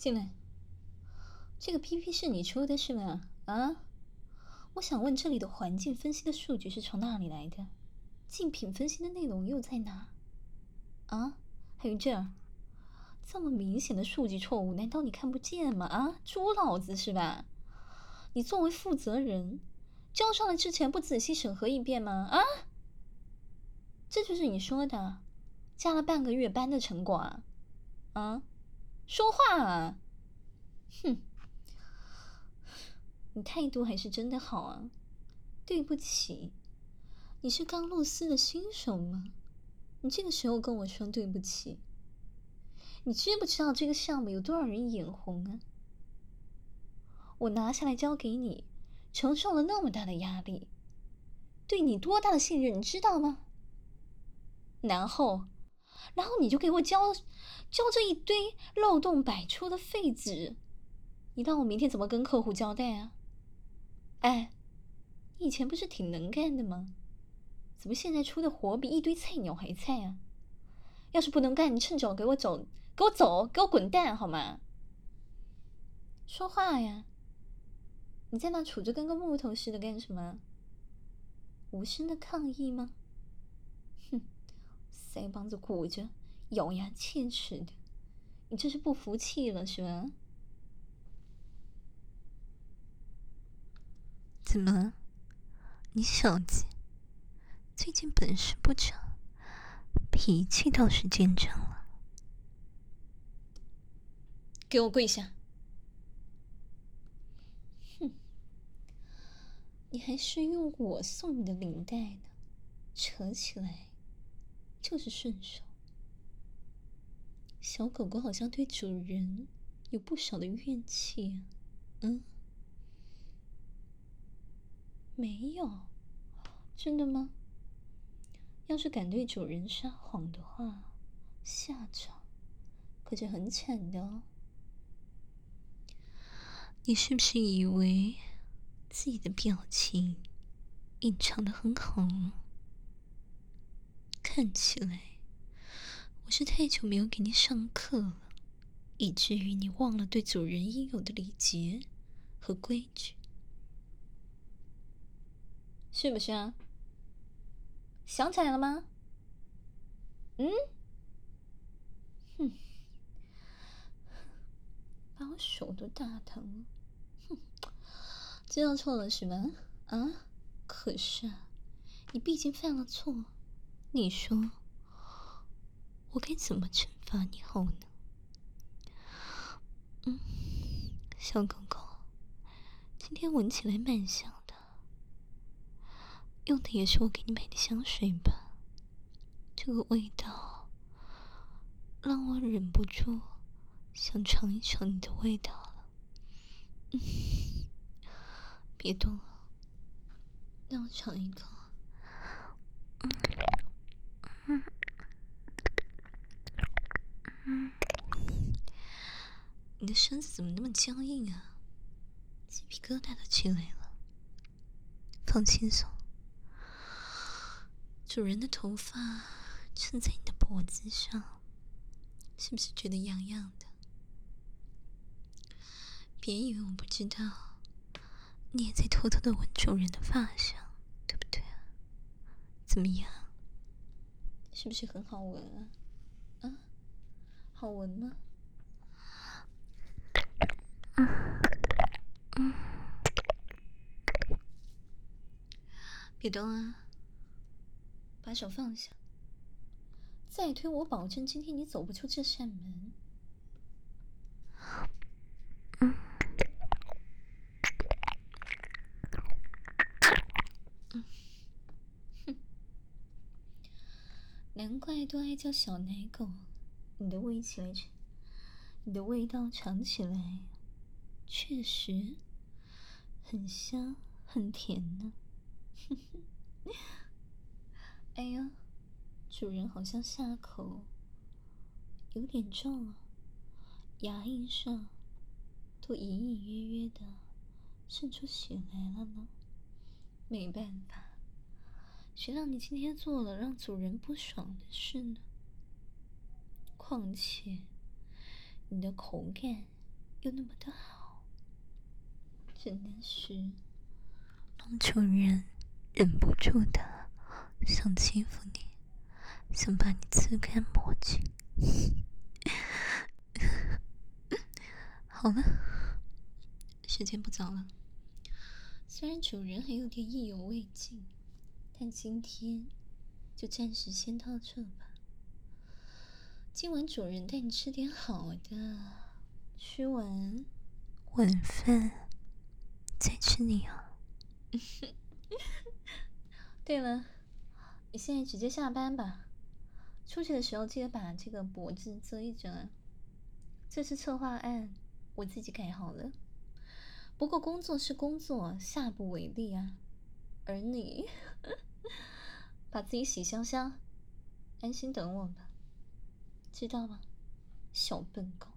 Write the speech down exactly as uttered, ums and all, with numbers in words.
进来。这个 P P 是你出的是吗？啊？我想问，这里的环境分析的数据是从哪里来的？竞品分析的内容又在哪？啊？还有这儿，这么明显的数据错误，难道你看不见吗？啊？猪脑子是吧？你作为负责人，交上来之前不仔细审核一遍吗？啊？这就是你说的加了半个月班的成果啊？啊？说话啊！哼，你态度还是真的好啊。对不起，你是刚入司的新手吗？你这个时候跟我说对不起，你知不知道这个项目有多少人眼红啊？我拿下来交给你，承受了那么大的压力，对你多大的信任，你知道吗？然后，然后你就给我交交这一堆漏洞百出的废纸，你让我明天怎么跟客户交代啊？哎，你以前不是挺能干的吗？怎么现在出的活比一堆菜鸟还菜啊？要是不能干，你趁早给我走，给我走，给我滚蛋好吗？说话呀！你在那杵着跟个木头似的干什么？无声的抗议吗？哼，腮帮子鼓着，咬牙切齿的，你这是不服气了是吧？ 怎么了？你小子最近本事不长，脾气倒是见长了。 给我跪下！哼，你还是用我送你的领带呢，扯起来就是顺手。小狗狗好像对主人有不少的怨气啊。嗯，没有，真的吗？要是敢对主人撒谎的话，下场可就很惨的哦。 你是不是以为自己的表情隐藏得很好呢？看起来我是太久没有给你上课了，以至于你忘了对主人应有的礼节和规矩， 是不是啊？想起来了吗？嗯？哼，把我手都打疼了。哼，知道错了是吗？啊？可是啊，你毕竟犯了错， 你说我该怎么惩罚你好呢？嗯，小狗狗，今天闻起来蛮香的，用的也是我给你买的香水吧？这个味道让我忍不住想尝一尝你的味道了。嗯，别动了，让我尝一口。嗯嗯嗯，你的身子怎么那么僵硬啊？鸡皮疙瘩都起来了。放轻松，主人的头发撑在你的脖子上，是不是觉得痒痒的？别以为我不知道，你也在偷偷的闻主人的发香，对不对啊？怎么样？ 是不是很好闻啊？啊，好闻吗？ 嗯嗯，别动啊！ 把手放下。再推，我保证今天你走不出这扇门。 嗯嗯，哼，难怪都爱叫小奶狗。你的味起来，你的味道尝起来，确实很香很甜呢。哎呀，主人好像下口有点重啊，牙龈上都隐隐约约的渗出血来了呢。没办法，谁让你今天做了让主人不爽的事呢？况且，你的口感又那么的好， 真的是让主人忍不住的想欺负你，想把你刺干抹净。好了，时间不早了，虽然主人还有点意犹未尽，但今天就暂时先到这吧。今晚主人带你吃点好的，吃完晚饭再吃你啊。 对了，你现在直接下班吧。出去的时候记得把这个脖子遮一遮啊。这是策划案，我自己改好了。不过工作是工作，下不为例啊。而你，把自己洗香香，安心等我吧，知道吗？小笨狗。